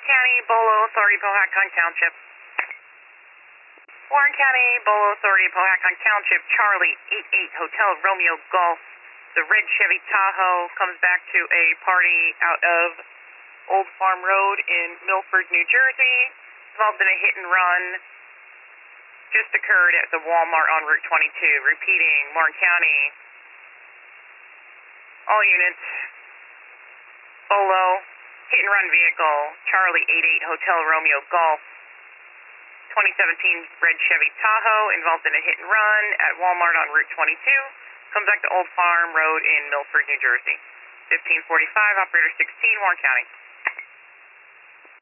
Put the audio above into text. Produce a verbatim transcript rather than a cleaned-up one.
County, Bolo Authority, Powhatan Township. Warren County, Bolo Authority, Powhatan Township, Charlie eight eight Hotel Romeo Golf. The red Chevy Tahoe comes back to a party out of Old Farm Road in Milford, New Jersey. Involved in a hit and run. Just occurred at the Walmart on Route twenty-two. Repeating, Warren County. All units. Bolo, hit and run vehicle, Charlie eight eight Hotel Romeo Golf. twenty seventeen red Chevy Tahoe involved in a hit and run at Walmart on Route twenty-two. Comes back to Old Farm Road in Milford, New Jersey. fifteen forty-five, operator sixteen, Warren County.